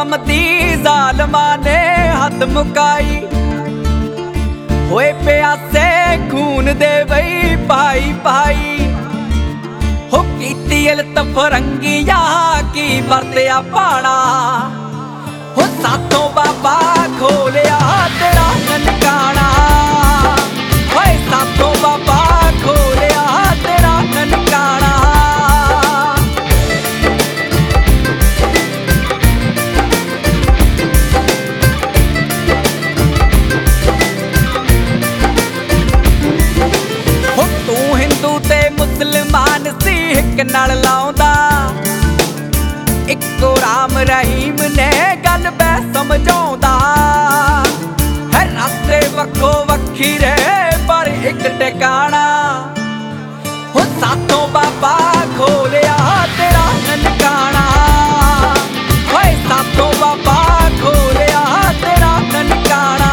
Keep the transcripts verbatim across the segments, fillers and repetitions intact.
जुल्म दी जालमा ने हद मुकाई होए प्यासे खून दे बई भाई भाई हो कीती इल्तफ रंगिया की वरत्या पाड़ा हो साथों बाबा खोलिया तेरा ननकाना होए साथों बाबा खोलिया तेरा ननकाना मुसलमान सिख नाल लाउंदा इक्को राम रहीम ने गल बै समझाउंदा है रास्ते वक्खो वखीरे पर एक टिकाणा हो साथों बाबा खोलिया तेरा ननकाना होए साथों बाबा खोलिया तेरा ननकाना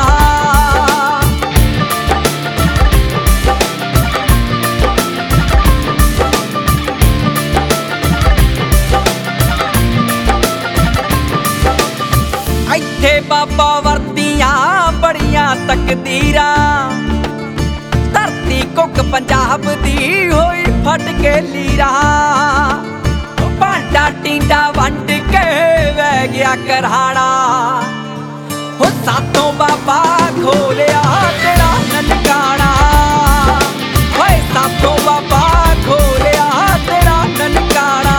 इत्थे बाबा वरतियां बड़ियां तकदीरां धरती कुक पंजाब दी होई फट के लीरा भांडा टींडा वंड के वह गया करहाड़ा हो साथों बाबा खोलिया तेरा ननकाना होए साथों बाबा खोलिया तेरा ननकाना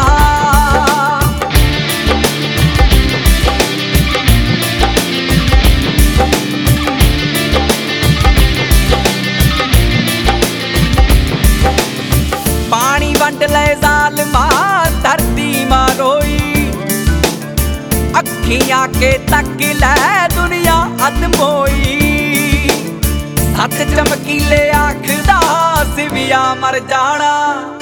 वंड ले जालमा धरती मां रोई अखियां के तक ले दुनिया अदम होई सत चमकीले आखदा सिविया मर जाना।